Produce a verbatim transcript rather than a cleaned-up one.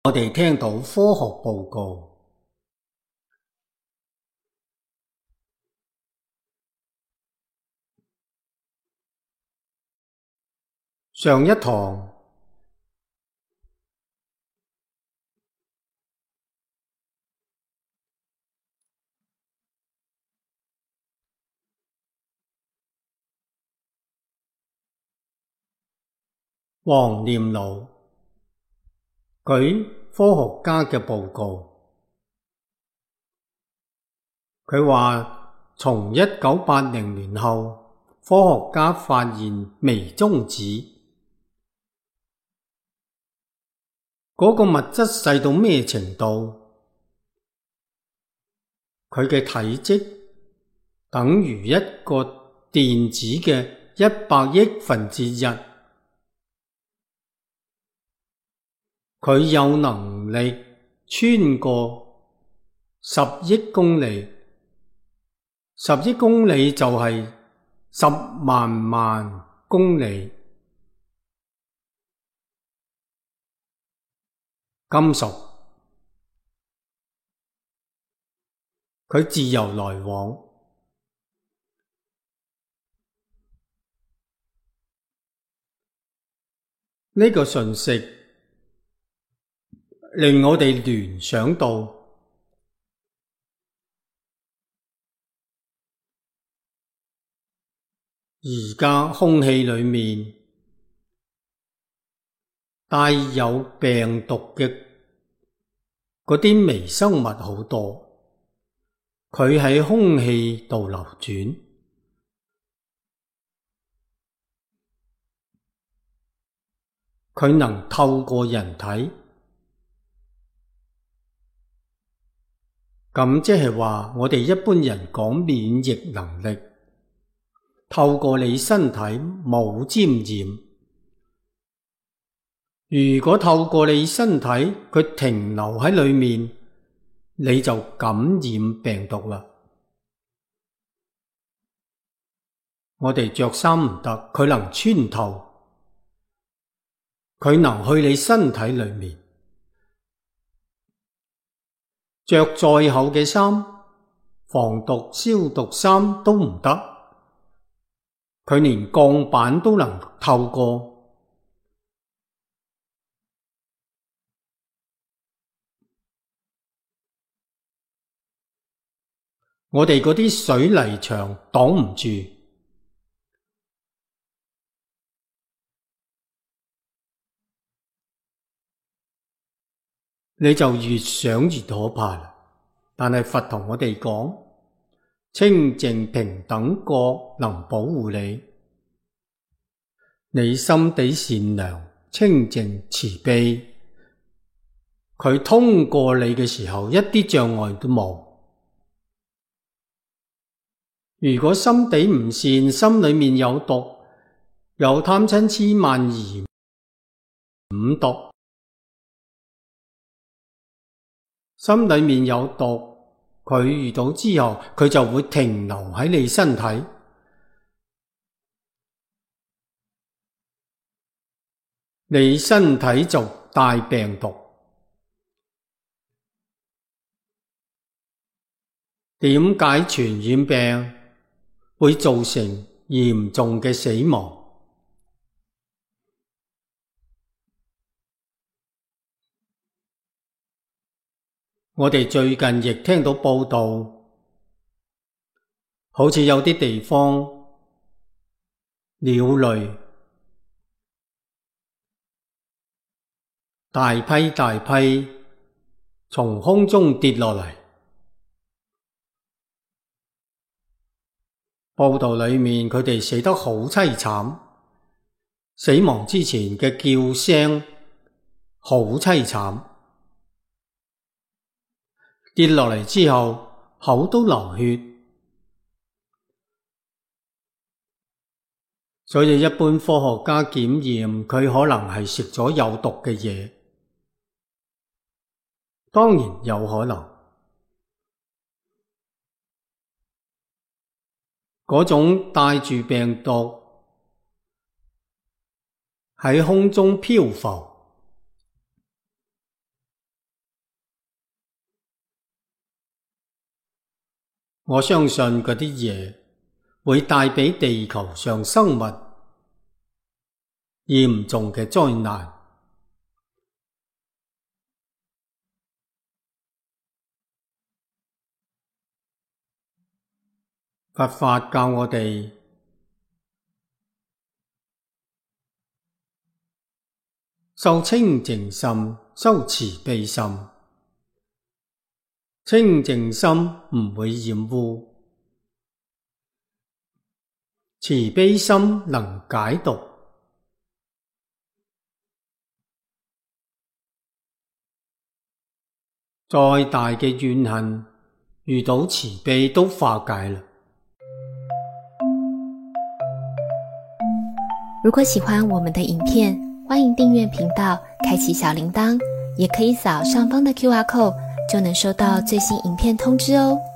我哋聽到科學報告。上一堂黃念奴舉科學家嘅報告，佢話從一九八零年後，科學家發現微中子嗰個物質細到咩程度？佢嘅體積等於一個電子嘅一百億分之一。佢有能力穿過十億公里，十億公里就係十萬萬公里。金屬，佢自由來往。呢個訊息令我哋聯想到而家空氣裏面帶有病毒嘅嗰啲微生物好多，佢喺空氣度流轉，佢能透過人體，咁即係話我哋一般人講免疫能力，透過你身體冇沾染。如果透過你身體佢停留喺裏面，你就感染病毒啦。我哋着衫唔得，佢能穿透，佢能去你身體裏面。着再厚嘅衫，防毒消毒衫都唔得，佢連鋼板都能透過。我哋嗰啲水泥牆擋唔住，你就越想越可怕啦。但係佛同我哋講，清淨平等覺能保護你，你心地善良、清淨、慈悲，佢通過你嘅時候一啲障礙都冇。如果心地唔善，心裏面有毒，有貪嗔癡慢疑五毒，心裏面有毒，佢遇到之後，佢就會停留喺你身體，你身體就帶病毒。點解傳染病會造成嚴重嘅死亡？我哋最近亦聽到報道，好似有啲地方鳥類大批大批從空中跌落嚟。報道裏面佢哋死得好淒慘，死亡之前嘅叫聲好淒慘，跌落嚟之後口都流血。所以一般科學家檢驗佢可能係食咗有毒嘅嘢，當然有可能。嗰種帶住病毒喺空中漂浮， 我相信嗰啲嘢會帶畀地球上生物嚴重嘅災難。佛法教我哋修清淨心，修慈悲心。清淨心唔會染污，慈悲心能解毒。再大嘅怨恨，遇到慈悲都化解了。 如果喜歡我們的影片，歡迎訂閱頻道，開啟小鈴鐺，也可以掃上方的 Q R code，就能收到最新影片通知哦。